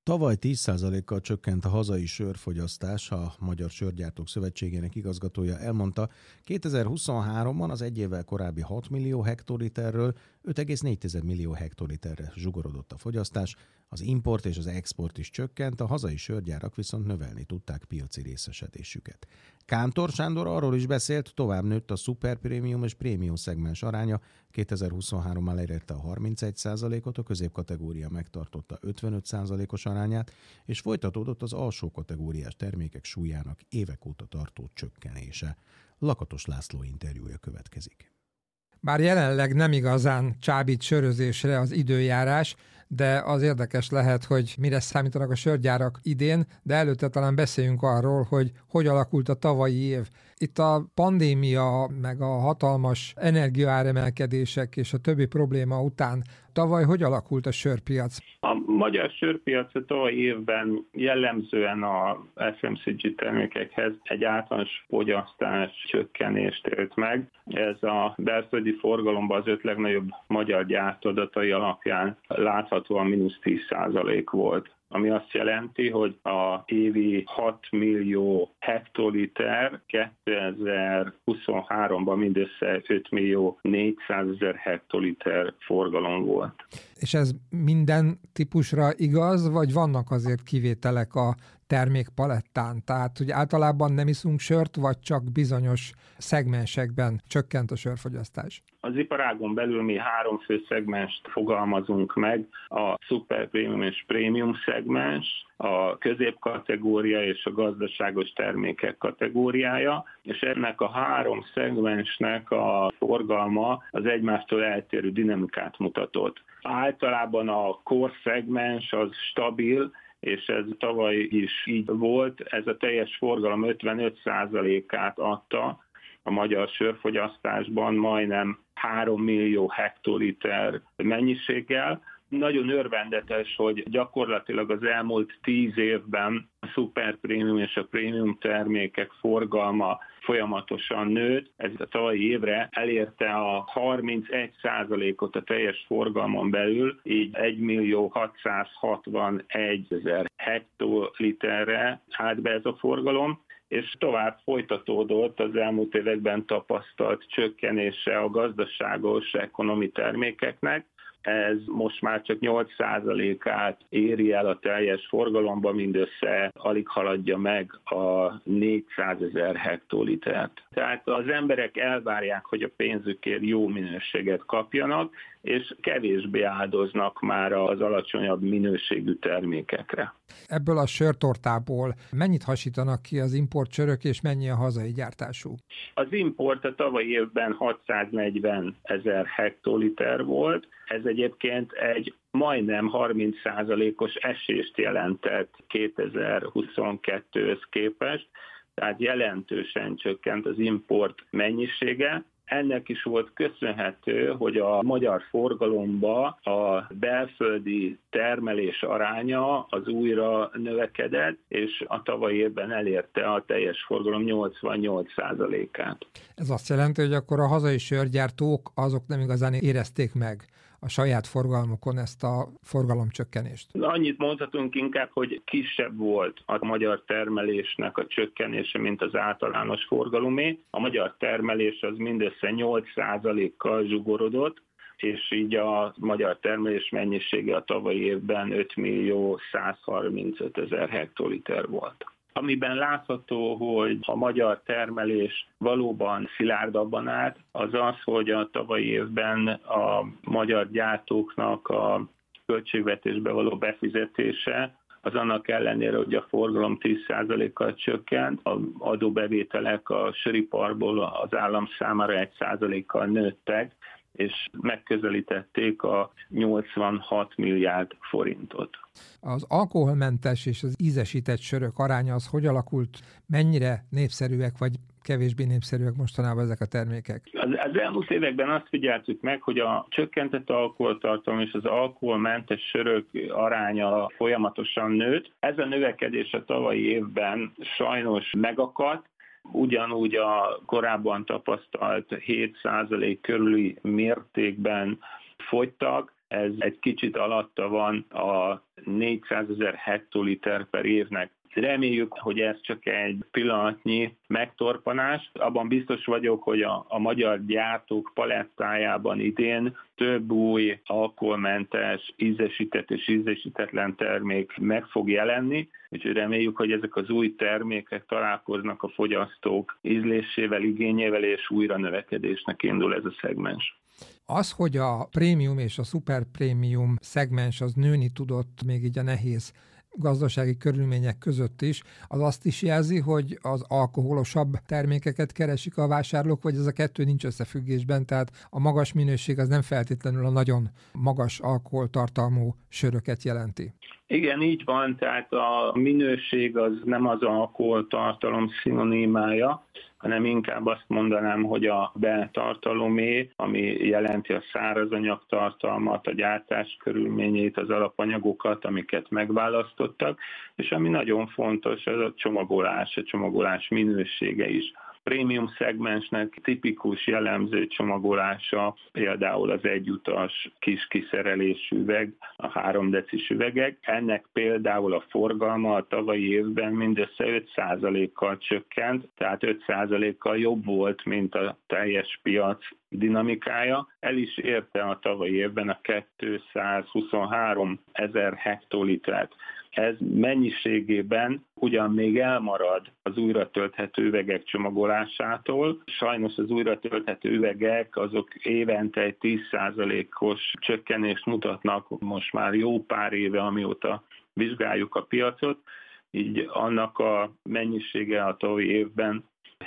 Tavaly 10%-kal csökkent a hazai sörfogyasztás, a Magyar Sörgyártók Szövetségének igazgatója elmondta, 2023-ban az egy évvel korábbi 6 millió hektoliterről 5,4 millió hektoliterre zsugorodott a fogyasztás, az import és az export is csökkent, a hazai sörgyárak viszont növelni tudták piaci részesedésüket. Kántor Sándor arról is beszélt, tovább nőtt a szuperprémium és prémium szegmens aránya, 2023-mal elérte a 31%-ot, a középkategória megtartotta 55%-os arányát, és folytatódott az alsó kategóriás termékek súlyának évek óta tartó csökkenése. Lakatos László interjúja következik. Bár jelenleg nem igazán csábít sörözésre az időjárás, de az érdekes lehet, hogy mire számítanak a sörgyárak idén, de előtte talán beszéljünk arról, hogy alakult a tavalyi év. Itt a pandémia, meg a hatalmas energiaáremelkedések és a többi probléma után tavaly hogy alakult a sörpiac? A magyar sörpiac a tavalyi évben jellemzően a FMCG termékekhez egy általános fogyasztás csökkenést élt meg. Ez a belföldi forgalomban az 5 legnagyobb magyar gyártó adatai alapján láthatóan -10% volt. Ami azt jelenti, hogy a évi 6 millió hektoliter 2023-ban mindössze 5 millió 400 000 hektoliter forgalom volt. És ez minden típusra igaz, vagy vannak azért kivételek a termékpalettán? Tehát, hogy általában nem iszunk sört, vagy csak bizonyos szegmensekben csökkent a sörfogyasztás? Az iparágon belül mi 3 fő szegmenst fogalmazunk meg, a szuperprémium és prémium szegmens, a középkategória és a gazdaságos termékek kategóriája, és ennek a 3 szegmensnek a forgalma az egymástól eltérő dinamikát mutatott. Általában a core szegmens az stabil, és ez tavaly is így volt, ez a teljes forgalom 55%-át adta a magyar sörfogyasztásban, majdnem 3 millió hektoliter mennyiséggel. Nagyon örvendetes, hogy gyakorlatilag az elmúlt 10 évben a szuperprémium és a prémium termékek forgalma folyamatosan nőtt. Ez a tavalyi évre elérte a 31%-ot a teljes forgalmon belül, így 1 millió 661 000 hektoliterre állt be ez a forgalom, és tovább folytatódott az elmúlt években tapasztalt csökkenése a gazdaságos ekonomi termékeknek. Ez most már csak 8%-át éri el a teljes forgalomban, mindössze alig haladja meg a 400 000 hektolitert. Tehát az emberek elvárják, hogy a pénzükért jó minőséget kapjanak, és kevésbé áldoznak már az alacsonyabb minőségű termékekre. Ebből a sörtortából mennyit hasítanak ki az importsörök, és mennyi a hazai gyártású? Az import a tavalyi évben 640 000 hektoliter volt. Ez egyébként egy majdnem 30%-os esést jelentett 2022-höz képest, tehát jelentősen csökkent az import mennyisége. Ennek is volt köszönhető, hogy a magyar forgalomba a belföldi termelés aránya az újra növekedett, és a tavalyi évben elérte a teljes forgalom 88%-át. Ez azt jelenti, hogy akkor a hazai sörgyártók azok nem igazán érezték meg a saját forgalmukon ezt a forgalomcsökkenést? Annyit mondhatunk inkább, hogy kisebb volt a magyar termelésnek a csökkenése, mint az általános forgalomé. A magyar termelés az mindössze 8%-kal zsugorodott, és így a magyar termelés mennyisége a tavalyi évben 5 millió 135 000 hektoliter volt. Amiben látható, hogy a magyar termelés valóban szilárdabban állt, az az, hogy a tavalyi évben a magyar gyártóknak a költségvetésbe való befizetése, az annak ellenére, hogy a forgalom 10%-kal csökkent, az adóbevételek a söriparból az állam számára 1%-kal nőttek, és megközelítették a 86 milliárd forintot. Az alkoholmentes és az ízesített sörök aránya az hogy alakult? Mennyire népszerűek vagy kevésbé népszerűek mostanában ezek a termékek? Az elmúlt években azt figyeltük meg, hogy a csökkentett alkoholtartalom és az alkoholmentes sörök aránya folyamatosan nőtt. Ez a növekedés a tavalyi évben sajnos megakadt, ugyanúgy a korábban tapasztalt 7% körüli mértékben fogytak, ez egy kicsit alatta van a 400 000 hektoliter per évnek. Reméljük, hogy ez csak egy pillanatnyi megtorpanás. Abban biztos vagyok, hogy a magyar gyártók palettájában idén több új alkoholmentes, ízesített és ízesítetlen termék meg fog jelenni, úgyhogy reméljük, hogy ezek az új termékek találkoznak a fogyasztók ízlésével, igényével, és újra növekedésnek indul ez a szegmens. Az, hogy a prémium és a szuperprémium szegmens az nőni tudott még így a nehéz gazdasági körülmények között is, az azt is jelzi, hogy az alkoholosabb termékeket keresik a vásárlók, vagy ez a kettő nincs összefüggésben, tehát a magas minőség az nem feltétlenül a nagyon magas alkoholtartalmú söröket jelenti. Igen, így van, tehát a minőség az nem az alkoholtartalom szinonimája, hanem inkább azt mondanám, hogy a beltartalomé, ami jelenti a szárazanyag tartalmat, a gyártás körülményét, az alapanyagokat, amiket megválasztottak, és ami nagyon fontos, az a csomagolás minősége is. Prémium szegmensnek tipikus jellemző csomagolása például az egyutas kis kiszerelésű üveg, a 3 decis üvegek. Ennek például a forgalma a tavalyi évben mindössze 5%-kal csökkent, tehát 5%-kal jobb volt, mint a teljes piac dinamikája. El is érte a tavalyi évben a 223 000 hektolitert. Ez mennyiségében ugyan még elmarad az újratölthető üvegek csomagolásától. Sajnos az újratölthető üvegek azok évente egy 10%-os csökkenést mutatnak most már jó pár éve, amióta vizsgáljuk a piacot. Így annak a mennyisége a tavalyi évben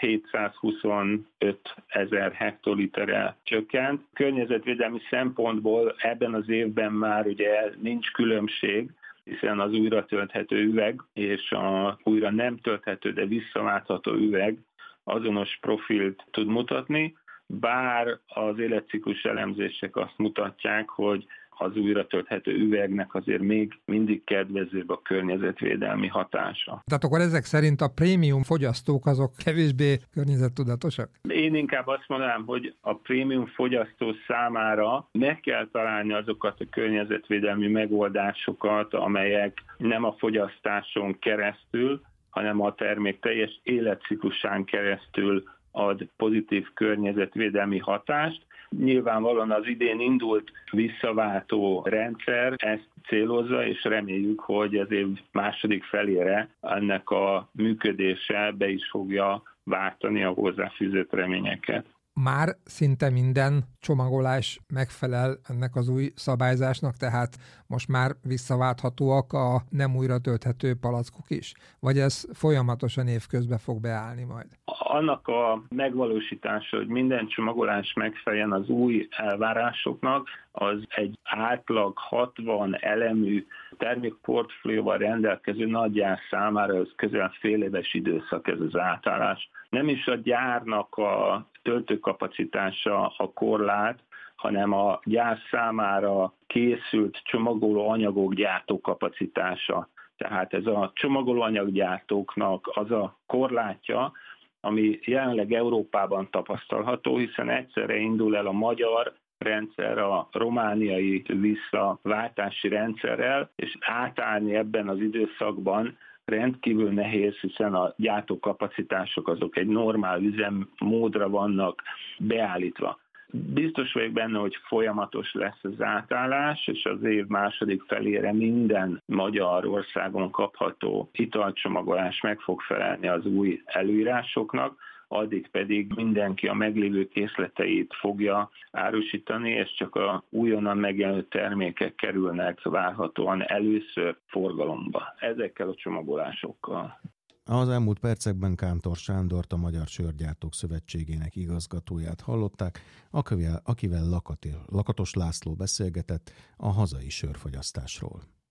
725 000 hektoliterre csökkent. Környezetvédelmi szempontból ebben az évben már ugye nincs különbség, hiszen az újra tölthető üveg és a újra nem tölthető, de visszaváltható üveg azonos profilt tud mutatni, bár az életciklus elemzések azt mutatják, hogy az újra tölthető üvegnek azért még mindig kedvezőbb a környezetvédelmi hatása. Tehát akkor ezek szerint a prémium fogyasztók azok kevésbé környezettudatosak? Én inkább azt mondanám, hogy a prémium fogyasztó számára meg kell találni azokat a környezetvédelmi megoldásokat, amelyek nem a fogyasztáson keresztül, hanem a termék teljes életciklusán keresztül ad pozitív környezetvédelmi hatást. Nyilvánvalóan az idén indult visszaváltó rendszer ezt célozza, és reméljük, hogy az év második felére ennek a működése be is fogja váltani a hozzáfűzött reményeket. Már szinte minden csomagolás megfelel ennek az új szabályzásnak, tehát most már visszaválthatóak a nem újra tölthető palackok is? Vagy ez folyamatosan évközben fog beállni majd? Annak a megvalósítása, hogy minden csomagolás megfeleljen az új elvárásoknak, az egy átlag 60 elemű termékportfólióval rendelkező nagygyár számára az közel fél éves időszak ez az átállás. Nem is a gyárnak a töltőkapacitása a korlát, hanem a gyár számára készült csomagoló anyagok gyártókapacitása. Tehát ez a csomagolóanyaggyártóknak az a korlátja, ami jelenleg Európában tapasztalható, hiszen egyszerre indul el a magyar rendszer a romániai visszaváltási rendszerrel, és átállni ebben az időszakban rendkívül nehéz, hiszen a gyártókapacitások azok egy normál üzemmódra vannak beállítva. Biztos vagyok benne, hogy folyamatos lesz az átállás, és az év második felére minden Magyarországon kapható italcsomagolás meg fog felelni az új előírásoknak, addig pedig mindenki a meglévő készleteit fogja árusítani, és csak a újonnan megjelenő termékek kerülnek várhatóan először forgalomba ezekkel a csomagolásokkal. Az elmúlt percekben Kántor Sándort, a Magyar Sörgyártók Szövetségének igazgatóját hallották, akivel Lakatos László beszélgetett a hazai sörfogyasztásról.